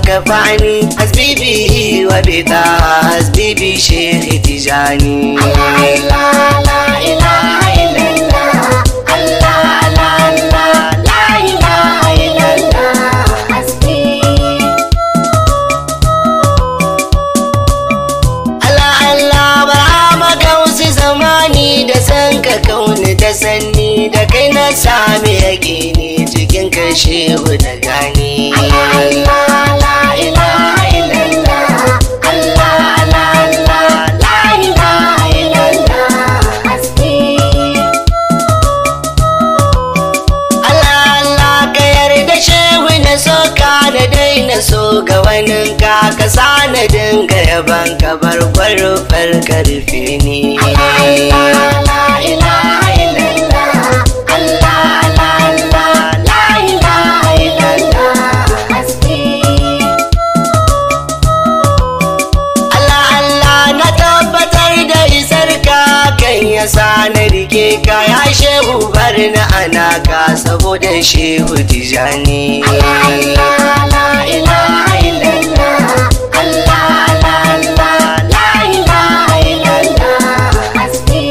ka bani hasbibi wa bida hasbibi Sheikh Tijani. Allah la ilaha illallah, Allah la ilaha illallah hasbi. Allah ba gausi zamani da san ka kauni da sanni da kai na sami yaƙini cikin ka Shehu da gani. Allah la ilaha illallah, Allah la ilaha illallah hasbi. Allah ka yarda Shehu na soka da daina so ga waninka ka sa na dinga yaban ka barbar karfe ni. Allah la ilaha illallah, Allah la ilaha illallah hasbi. Allah na tabbatar da isar ka kan yasa na rike ka ya Shehu bar na anaka saboda Shehu Tijani. Allah la ilaha illallah, Allah la ilaha illallah hasbi.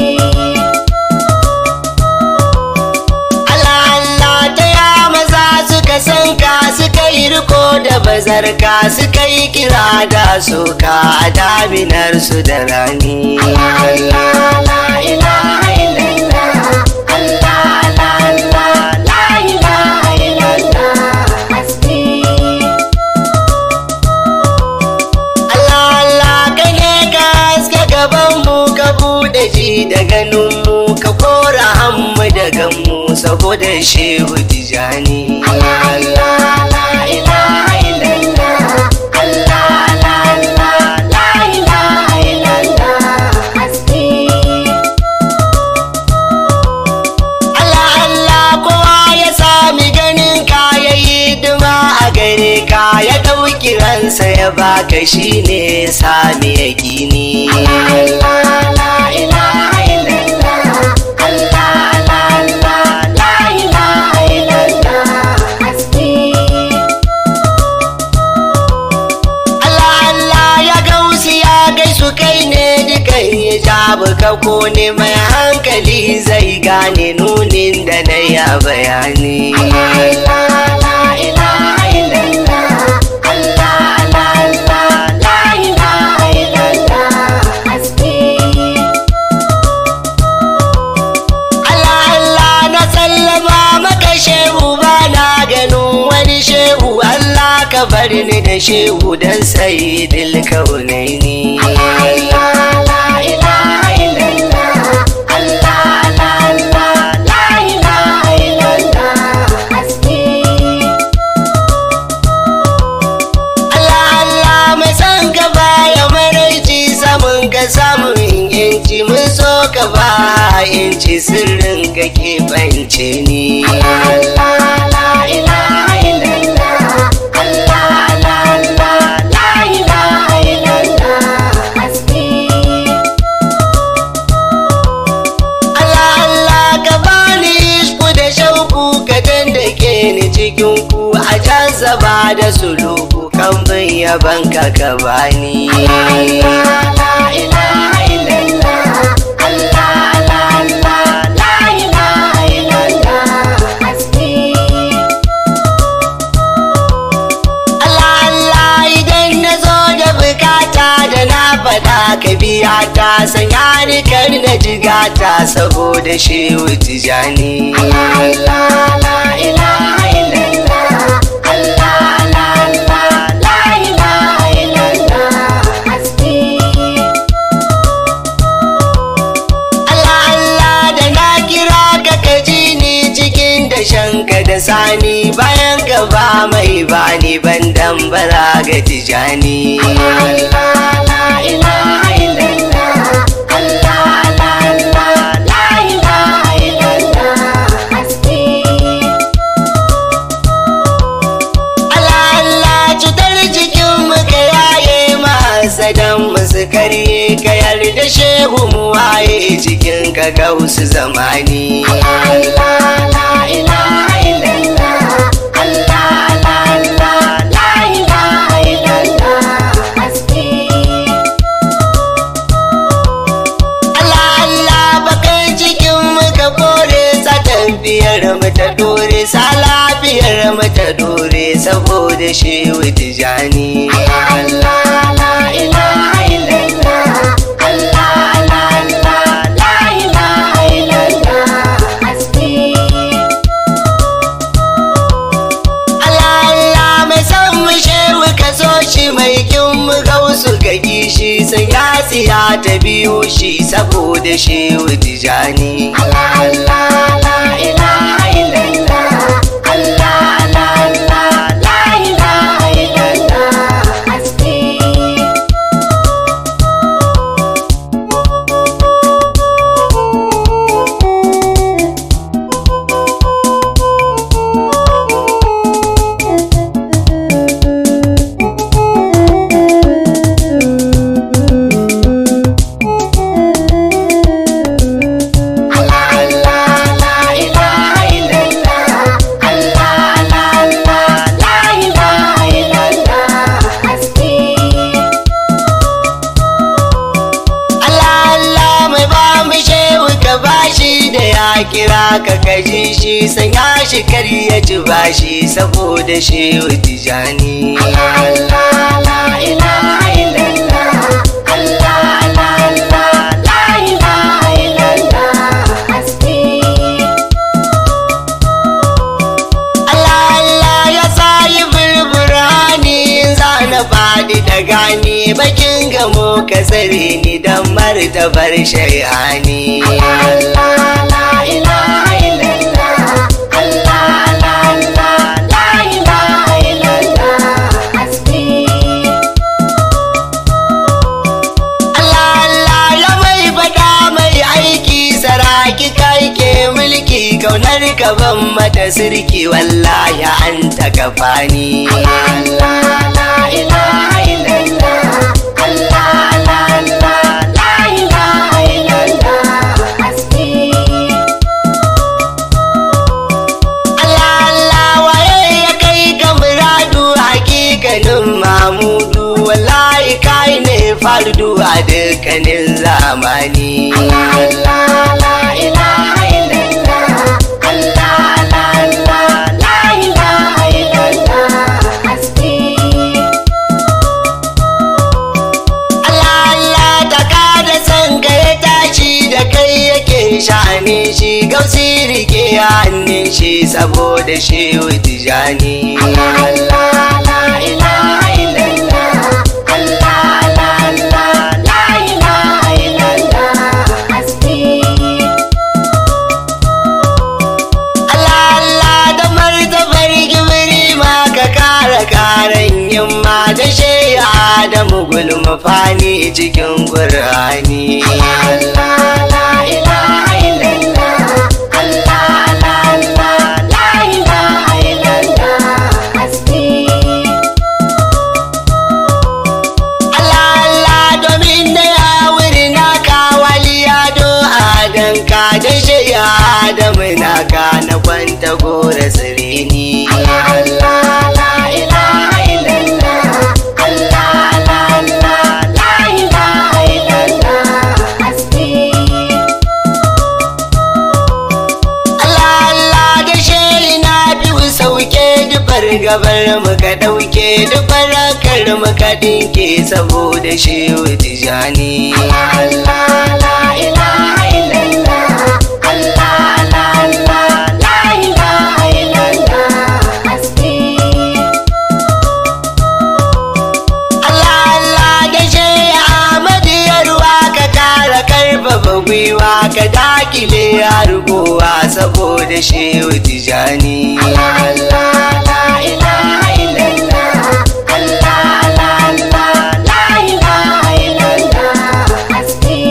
Allah ta ya maza suka san ka suka yi riko da bazarka suka yi kira da soka a daminar su da rani. Allah la ilaha illallah, Allah la ilaha illallah hasbi. Allah ka ne ka haska gaban mu ka bude ji da ganin mu ka kora hammu da ganmu saboda Shehu Tijani. Allah la ilaha illallah, Allah la ilaha illallah hasbi. Allah kowa ya sami ganin ka yayi hidima a gare ka ya ɗauki ransa ya baka shine sami yaƙini. Allah la ilaha illallah, Allah la ilaha illallah hasbi. Allah ya gausi ya gaisu kai ne dukan hijabu ka kone mai hankali zai gane nunin da na ya bayani. Allah la ilaha illallah, Allah la ilaha illallah hasbi. Allah na sallama maka Shehu ba na ganin wani Shehu. Allah ka bar ni da Shehu dan sayyidil kaunaini. Allah la ilaha illallah, Allah la ilaha illallah hasbi. Allah mai san ka baya maraici samun ka samun yanci mun so ka ba yanci sirrin ka ke bance ni. Allah la ilaha illallah, Allah la ilaha illallah hasbi. Allah ka bani ishku da shauku ka dandake ni cikin ku a jazaba da suluku kan bin yaban ka ka bani. Allah la ilaha illallah, Allah la ilaha illallah hasbi. Allah idan na zo da bukata da na faɗa ka biya ta sanya ni kar na jigata saboda Shehu Tijani. Allah la ilaha illallah, Allah la ilaha illallah hasbi. Allah da na kira ka kaji ni cikin dashenka da sani bayan ka ba mai bani ban dambara ga Tijani. Allah la ilaha illallah, Allah la ilaha illallah hasbi. Allah cutar jikin mu ka yaye masadan musu karye ka yarda Shehu mu waye cikin ka gausu zamani. Allah la ilaha illallah, Allah la ilaha tafiyar mu ta dore, sa lafiyar mu ta dore saboda shehu Tijani. Allah la ilaha illallah, Allah la ilaha illallah, hasbi. Allah mai san mu shehu ka so shi, mai kin mu gausu ga kishi, sai ya siya ta biyo shi saboda shehu Tijani. Allah la ilaha illallah, Allah la ilaha illallah, hasbi. Kira ka kaji shi, sanya shi kar ya ci bashi saboda shehu Tijani. Allah la ilaha illallah, Allah la ilaha illallah, hasbi. Allah ya sayi burburani, zana faɗi da gani, bakin gamo ka tsare ni dan martabar shay'ani. Allah ilaha illallah, Allah la ilaha illallah, hasbi. Allah ya mai fada mai aiki, saraki kai ke mulki, kaunar ka ban mata sirki, wallahi an ta kafani. Allah la ilaha illallah, Allah la ilaha illallah, hasbi. Hakikanin Mamudu, wallahi kai ne fardu a dukkanin zamani. Allah la ilaha illallah, Allah la ilaha illallah, hasbi. Allah ta kada san ka ya tashi da kai yake sha'anin shi, gausi rike hannun shi saboda shehu Tijani. Allah la ilaha illallah, Allah la ilaha illallah, hasbi. Allah da martabar gibiri ma ka kara karan yamma, da shehu Adamu gulmafani cikin Qur'ani. Allah la ilaha illallah, Allah la ilaha illallah, hasbi. Allah domin da ya wuri naka waliya do adanka, da shehu Adamu naka na kwanta gora sirini. Allah la ilaha illallah, Allah la ilaha illallah, hasbi. Allah da shehu na biyu sauke dufar gabar muka dauke, dufar kar muka dinke saboda shehu Tijani. Allah la ilaha illallah, Allah la ilaha illallah, hasbi. Allah da shehu Ahmad Yarwa ka kara karfafa gwiwa, ka dakile hargowa saboda shehu Tijani. Allah la ilaha illallah, Allah la ilaha illallah, hasbi.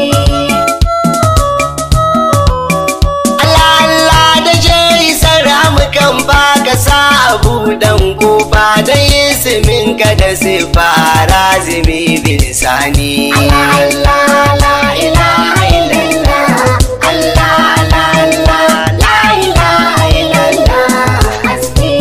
Allah da shehu Saramu kan baka sa abu dan kofa, da yisimin ka da sifa razimi bilisani. Allah la ilaha illallah, Allah la ilaha illallah, hasbi.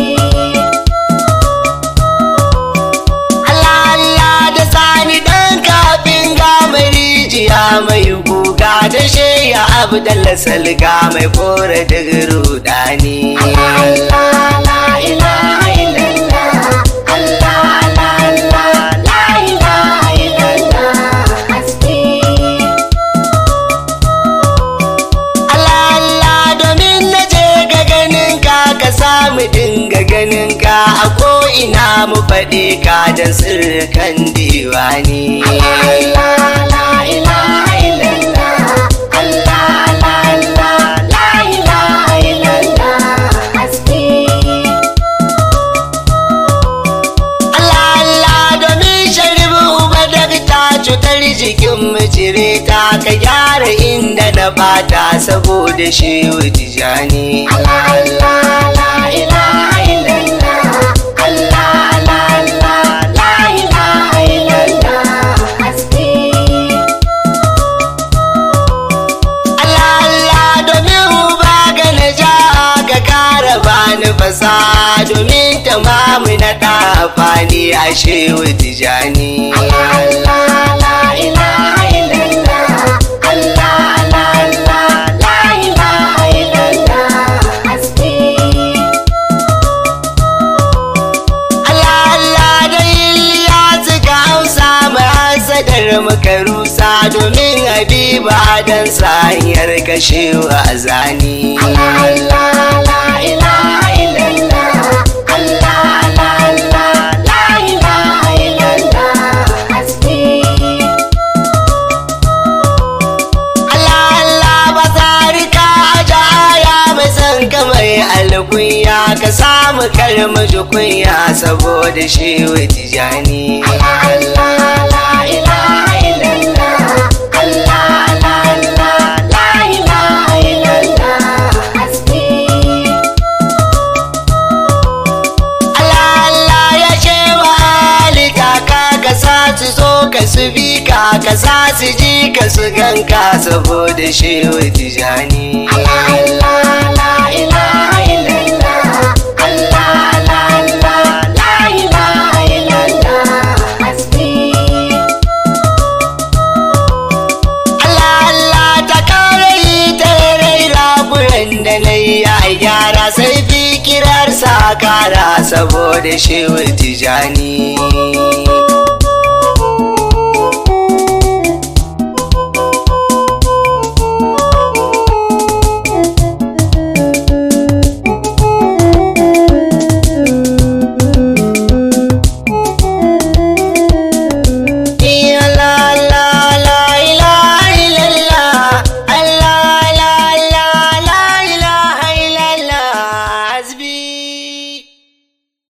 Allah da sani dan kafin gamari zuciya mai guga ta sheya Abdallah Salga mai kore daga rudani. Allah la ilaha illallah, Allah la ilaha illallah, haske. Allah domin na je ga ganinka ka samu dinga ganinka a ko'ina mu faɗi ka don sirrikan diwani. Allah la ilaha illallah, Allah la ilaha illallah, haske. Allah domin sharibu uba dakta cutar jikin mu cire ta ka gyara inda na bata saboda shehu Tijani. Allah la ilaha illallah, Allah la ilaha illallah, haske. Allah domin uba ga naja ka kara bani fasa domin tamamu na ɗafani a shehu Tijani. Allah la ilaha illallah, Allah la ilaha illallah, haske. Allah da ya suka hausa mai hasadar muka rusa domin habiba dan sanyar kashewa a zani. Allah la ilaha illallah, Allah la ilaha illallah, haske. Allah ba tsarika ajaya mai san kamar alkunya ka samu kalmar kunya saboda shehu Tijani. Allah la ilaha illallah, Allah la ilaha illallah, haske. Allah ya shewa halika ka sa su so ka su bi ka sa su ji ka su ganka saboda shehu Tijani. Allah la ilaha illallah, Allah la ilaha illallah, haske. Allah ta kare yi ta raira buran da na yi a gyara sai fikirar sa kara saboda shehu Tijani.